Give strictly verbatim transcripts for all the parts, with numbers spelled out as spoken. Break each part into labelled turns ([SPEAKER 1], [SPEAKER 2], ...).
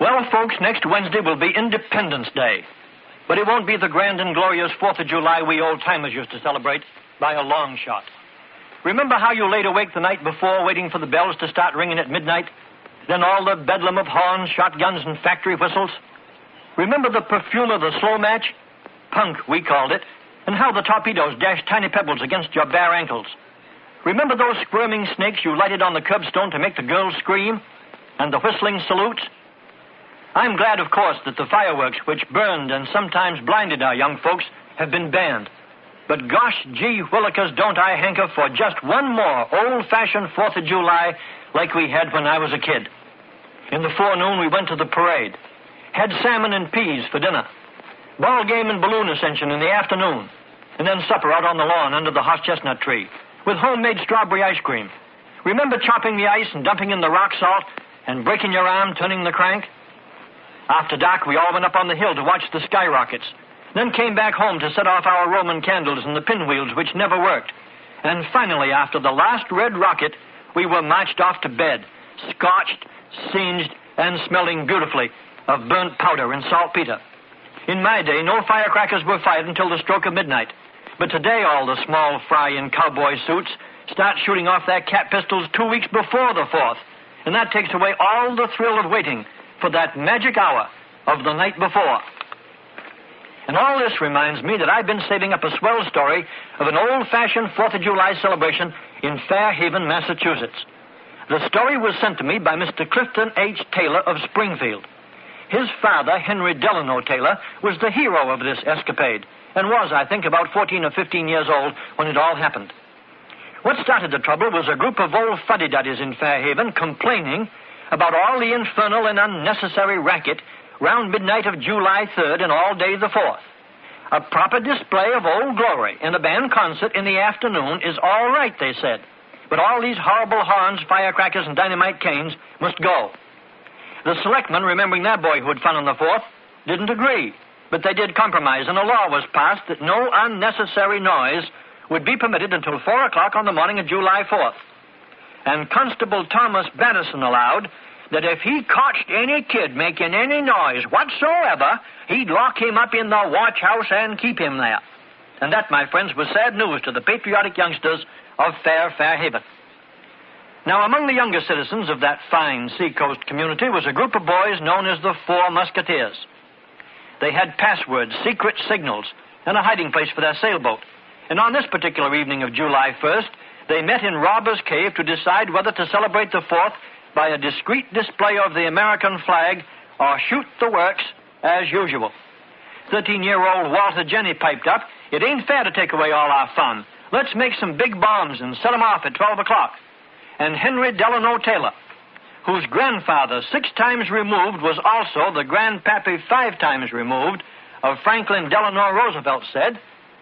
[SPEAKER 1] Well, folks, next Wednesday will be Independence Day. But it won't be the grand and glorious fourth of July we old-timers used to celebrate by a long shot. Remember how you laid awake the night before waiting for the bells to start ringing at midnight? Then all the bedlam of horns, shotguns, and factory whistles? Remember the perfume of the slow match? Punk, we called it. And how the torpedoes dashed tiny pebbles against your bare ankles? Remember those squirming snakes you lighted on the curbstone to make the girls scream? And the whistling salutes? I'm glad, of course, that the fireworks, which burned and sometimes blinded our young folks, have been banned. But gosh, gee willikers, don't I hanker for just one more old-fashioned fourth of July like we had when I was a kid. In the forenoon, we went to the parade. Had salmon and peas for dinner. Ball game and balloon ascension in the afternoon. And then supper out on the lawn under the horse chestnut tree with homemade strawberry ice cream. Remember chopping the ice and dumping in the rock salt and breaking your arm turning the crank? After dark, we all went up on the hill to watch the skyrockets. Then came back home to set off our Roman candles and the pinwheels, which never worked. And finally, after the last red rocket, we were marched off to bed, scorched, singed, and smelling beautifully of burnt powder and saltpeter. In my day, no firecrackers were fired until the stroke of midnight. But today, all the small fry in cowboy suits start shooting off their cat pistols two weeks before the fourth. And that takes away all the thrill of waiting for that magic hour of the night before. And all this reminds me that I've been saving up a swell story of an old-fashioned fourth of July celebration in Fairhaven, Massachusetts. The story was sent to me by Mister Clifton H. Taylor of Springfield. His father, Henry Delano Taylor, was the hero of this escapade, and was, I think, about fourteen or fifteen years old when it all happened. What started the trouble was a group of old fuddy-duddies in Fairhaven complaining about all the infernal and unnecessary racket round midnight of July third and all day the fourth. A proper display of Old Glory and a band concert in the afternoon is all right, they said. But all these horrible horns, firecrackers, and dynamite canes must go. The selectmen, remembering their boyhood fun on the fourth, didn't agree. But they did compromise, and a law was passed that no unnecessary noise would be permitted until four o'clock on the morning of July fourth. And Constable Thomas Battison allowed that if he caught any kid making any noise whatsoever, he'd lock him up in the watch house and keep him there. And that, my friends, was sad news to the patriotic youngsters of fair Fairhaven. Now, among the younger citizens of that fine seacoast community was a group of boys known as the Four Musketeers. They had passwords, secret signals, and a hiding place for their sailboat. And on this particular evening of July first, they met in Robber's Cave to decide whether to celebrate the fourth by a discreet display of the American flag or shoot the works as usual. Thirteen-year-old Walter Jenny piped up, "It ain't fair to take away all our fun. Let's make some big bombs and set 'em off at twelve o'clock. And Henry Delano Taylor, whose grandfather six times removed was also the grandpappy five times removed of Franklin Delano Roosevelt, said,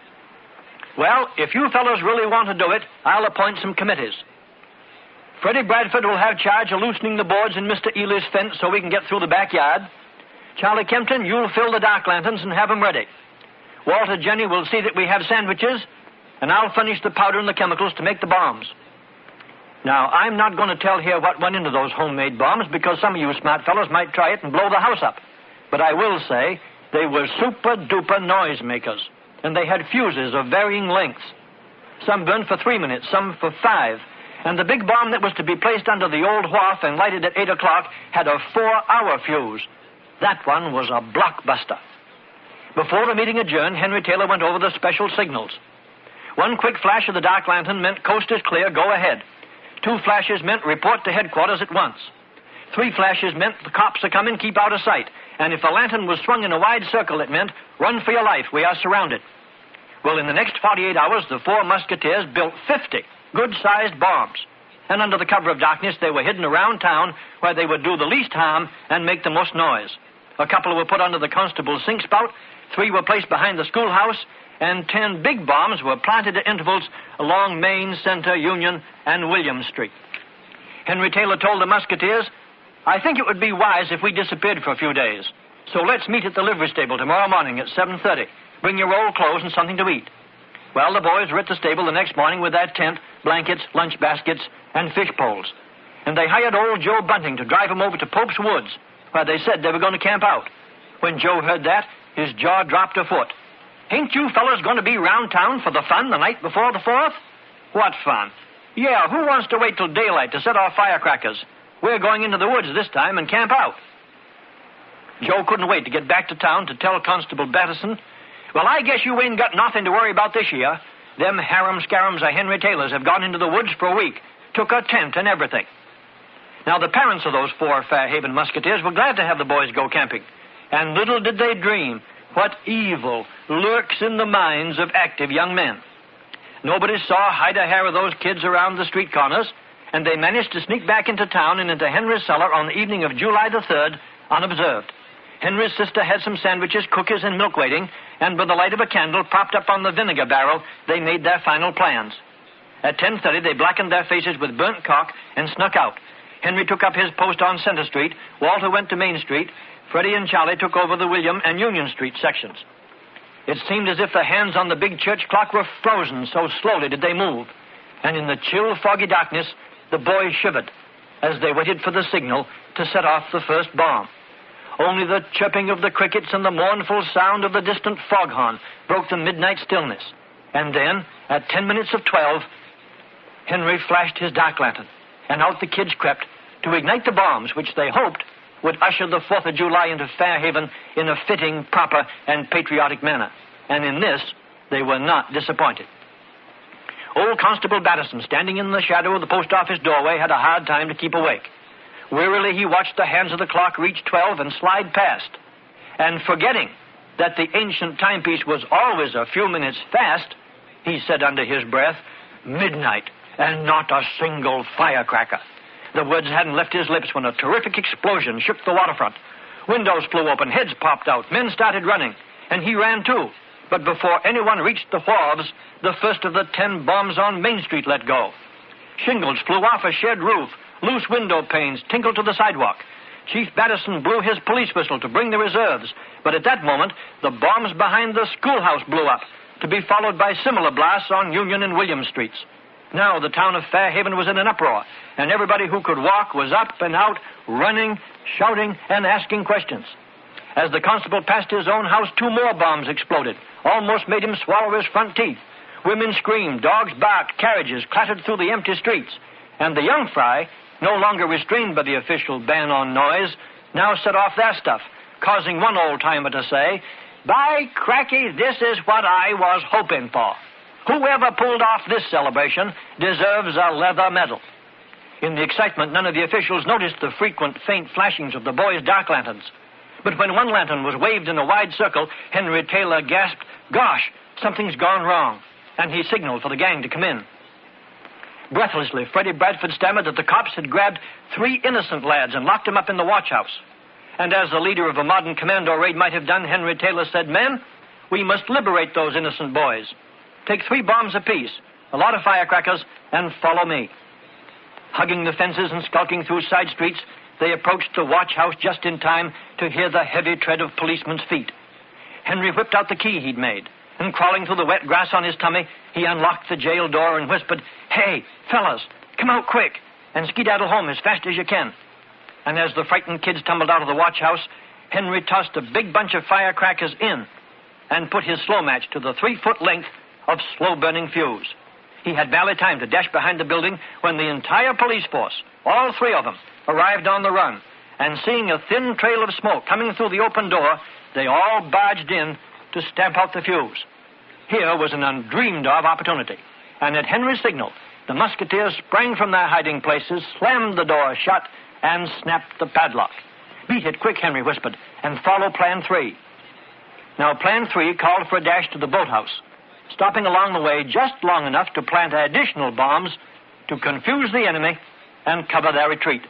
[SPEAKER 1] "Well, if you fellows really want to do it, I'll appoint some committees. Freddie Bradford will have charge of loosening the boards in Mister Ely's fence so we can get through the backyard. Charlie Kempton, you'll fill the dark lanterns and have 'em ready. Walter Jenny will see that we have sandwiches, and I'll furnish the powder and the chemicals to make the bombs." Now, I'm not going to tell here what went into those homemade bombs because some of you smart fellows might try it and blow the house up. But I will say they were super-duper noise makers, and they had fuses of varying lengths. Some burned for three minutes, some for five. And the big bomb that was to be placed under the old wharf and lighted at eight o'clock had a four-hour fuse. That one was a blockbuster. Before the meeting adjourned, Henry Taylor went over the special signals. One quick flash of the dark lantern meant coast is clear, go ahead. Two flashes meant report to headquarters at once. Three flashes meant the cops are coming, keep out of sight. And if the lantern was swung in a wide circle, it meant run for your life, we are surrounded. Well, in the next forty-eight hours, the Four Musketeers built fifty good-sized bombs. And under the cover of darkness, they were hidden around town where they would do the least harm and make the most noise. A couple were put under the constable's sink spout, three were placed behind the schoolhouse, and ten big bombs were planted at intervals along Main, Center, Union, and William Street. Henry Taylor told the Musketeers, "I think it would be wise if we disappeared for a few days. So let's meet at the livery stable tomorrow morning at seven thirty. Bring your old clothes and something to eat." Well, the boys were at the stable the next morning with their tent, blankets, lunch baskets, and fish poles. And they hired old Joe Bunting to drive them over to Pope's Woods, Why, they said they were going to camp out. When Joe heard that, his jaw dropped a foot. Ain't you fellas going to be round town for the fun the night before the fourth? What fun? Yeah, who wants to wait till daylight to set off firecrackers? We're going into the woods this time and camp out. Joe couldn't wait to get back to town to tell Constable Batterson, well, I guess you ain't got nothing to worry about this year. Them harum-scarums of Henry Taylors have gone into the woods for a week, took a tent and everything. Now, the parents of those four Fairhaven musketeers were glad to have the boys go camping. And little did they dream what evil lurks in the minds of active young men. Nobody saw hide or hair of those kids around the street corners, and they managed to sneak back into town and into Henry's cellar on the evening of July the third, unobserved. Henry's sister had some sandwiches, cookies, and milk waiting, and with the light of a candle propped up on the vinegar barrel, they made their final plans. At ten thirty, they blackened their faces with burnt cork and snuck out. Henry took up his post on Center Street, Walter went to Main Street, Freddie and Charlie took over the William and Union Street sections. It seemed as if the hands on the big church clock were frozen, so slowly did they move. And in the chill, foggy darkness, the boys shivered as they waited for the signal to set off the first bomb. Only the chirping of the crickets and the mournful sound of the distant foghorn broke the midnight stillness. And then, at ten minutes of twelve, Henry flashed his dark lantern, and out the kids crept to ignite the bombs, which they hoped would usher the fourth of July into Fairhaven in a fitting, proper, and patriotic manner. And in this, they were not disappointed. Old Constable Batterson, standing in the shadow of the post office doorway, had a hard time to keep awake. Wearily, he watched the hands of the clock reach twelve and slide past. And forgetting that the ancient timepiece was always a few minutes fast, he said under his breath, midnight, and not a single firecracker. The words hadn't left his lips when a terrific explosion shook the waterfront. Windows flew open, heads popped out, men started running, and he ran too. But before anyone reached the wharves, the first of the ten bombs on Main Street let go. Shingles flew off a shed roof. Loose window panes tinkled to the sidewalk. Chief Batterson blew his police whistle to bring the reserves, but at that moment, the bombs behind the schoolhouse blew up, to be followed by similar blasts on Union and William Streets. Now the town of Fairhaven was in an uproar, and everybody who could walk was up and out, running, shouting, and asking questions. As the constable passed his own house, two more bombs exploded, almost made him swallow his front teeth. Women screamed, dogs barked, carriages clattered through the empty streets, and the young fry, no longer restrained by the official ban on noise, now set off their stuff, causing one old-timer to say, by cracky, this is what I was hoping for. Whoever pulled off this celebration deserves a leather medal. In the excitement, none of the officials noticed the frequent faint flashings of the boys' dark lanterns. But when one lantern was waved in a wide circle, Henry Taylor gasped, gosh, something's gone wrong, and he signaled for the gang to come in. Breathlessly, Freddie Bradford stammered that the cops had grabbed three innocent lads and locked them up in the watch house. And as the leader of a modern commando raid might have done, Henry Taylor said, men, we must liberate those innocent boys. Take three bombs apiece, a lot of firecrackers, and follow me. Hugging the fences and skulking through side streets, they approached the watch house just in time to hear the heavy tread of policemen's feet. Henry whipped out the key he'd made, and crawling through the wet grass on his tummy, he unlocked the jail door and whispered, hey, fellas, come out quick, and skedaddle home as fast as you can. And as the frightened kids tumbled out of the watch house, Henry tossed a big bunch of firecrackers in and put his slow match to the three-foot length of slow-burning fuse. He had barely time to dash behind the building when the entire police force, all three of them, arrived on the run, and seeing a thin trail of smoke coming through the open door, they all barged in to stamp out the fuse. Here was an undreamed-of opportunity, and at Henry's signal, the musketeers sprang from their hiding places, slammed the door shut, and snapped the padlock. Beat it quick, Henry whispered, and follow Plan three. Now, Plan three called for a dash to the boathouse, stopping along the way just long enough to plant additional bombs to confuse the enemy and cover their retreat.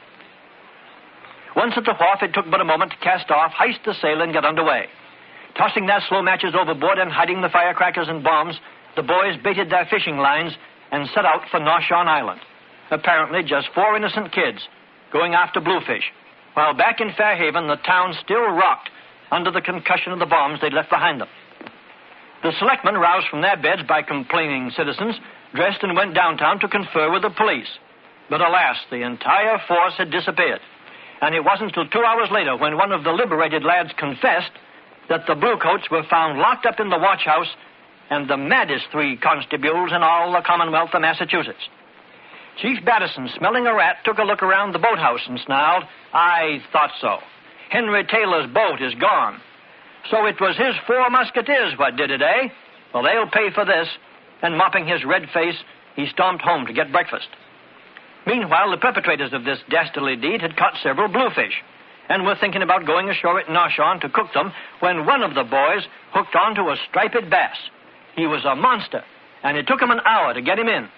[SPEAKER 1] Once at the wharf, it took but a moment to cast off, hoist the sail, and get underway. Tossing their slow matches overboard and hiding the firecrackers and bombs, the boys baited their fishing lines and set out for North Shore Island. Apparently just four innocent kids going after bluefish, while back in Fairhaven, the town still rocked under the concussion of the bombs they'd left behind them. The selectmen, roused from their beds by complaining citizens, dressed and went downtown to confer with the police. But alas, the entire force had disappeared. And it wasn't till two hours later when one of the liberated lads confessed that the bluecoats were found locked up in the watch house and the maddest three constables in all the Commonwealth of Massachusetts. Chief Battison, smelling a rat, took a look around the boathouse and snarled, "I thought so. Henry Taylor's boat is gone. So it was his four musketeers what did it, eh? Well, they'll pay for this." And mopping his red face, he stomped home to get breakfast. Meanwhile, the perpetrators of this dastardly deed had caught several bluefish and were thinking about going ashore at Noshon to cook them when one of the boys hooked onto a striped bass. He was a monster, and it took him an hour to get him in.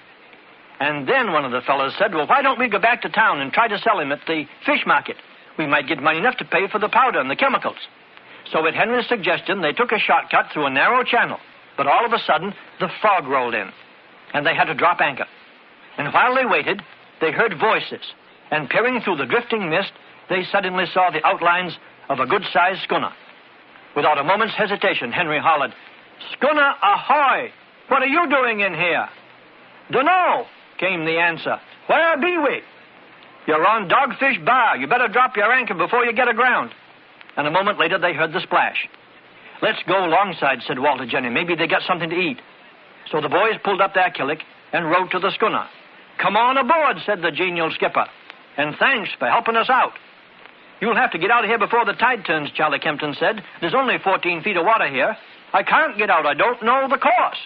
[SPEAKER 1] And then one of the fellows said, "Well, why don't we go back to town and try to sell him at the fish market? We might get money enough to pay for the powder and the chemicals." So at Henry's suggestion, they took a shortcut through a narrow channel. But all of a sudden, the fog rolled in, and they had to drop anchor. And while they waited, they heard voices, and peering through the drifting mist, they suddenly saw the outlines of a good-sized schooner. Without a moment's hesitation, Henry hollered, "Schooner ahoy! What are you doing in here?" "Dunno," came the answer. "Where be we?" "You're on Dogfish Bar. You better drop your anchor before you get aground." And a moment later, they heard the splash. "Let's go alongside," said Walter Jenney. "Maybe they got something to eat." So the boys pulled up their killick and rowed to the schooner. "Come on aboard," said the genial skipper. "And thanks for helping us out." "You'll have to get out of here before the tide turns," Charlie Kempton said. "There's only fourteen feet of water here. I can't get out. I don't know the course."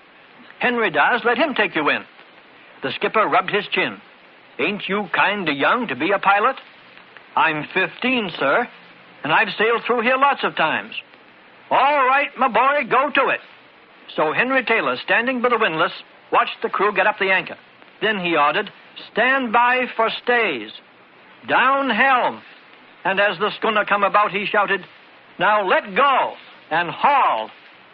[SPEAKER 1] "Henry does. Let him take you in." The skipper rubbed his chin. "Ain't you kind of young to be a pilot?" "I'm fifteen, sir, and I've sailed through here lots of times." "All right, my boy, go to it." So Henry Taylor, standing by the windlass, watched the crew get up the anchor. Then he ordered, "Stand by for stays. Down helm." And as the schooner come about, he shouted, "Now let go and haul."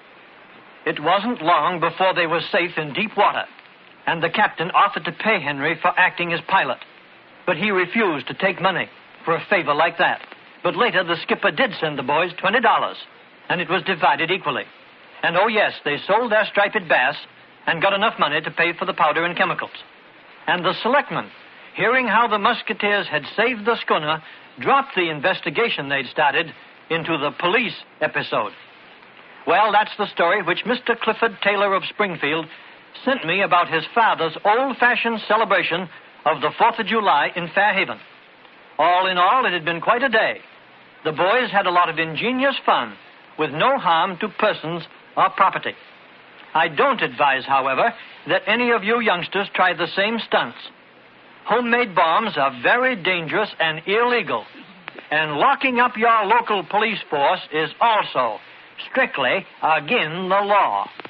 [SPEAKER 1] It wasn't long before they were safe in deep water, and the captain offered to pay Henry for acting as pilot. But he refused to take money for a favor like that. But later, the skipper did send the boys twenty dollars, and it was divided equally. And oh yes, they sold their striped bass and got enough money to pay for the powder and chemicals. And the selectmen, hearing how the musketeers had saved the schooner, dropped the investigation they'd started into the police episode. Well, that's the story which Mister Clifford Taylor of Springfield sent me about his father's old-fashioned celebration of the fourth of July in Fairhaven. All in all, it had been quite a day. The boys had a lot of ingenious fun with no harm to persons or property. I don't advise, however, that any of you youngsters try the same stunts. Homemade bombs are very dangerous and illegal, and locking up your local police force is also strictly against the law.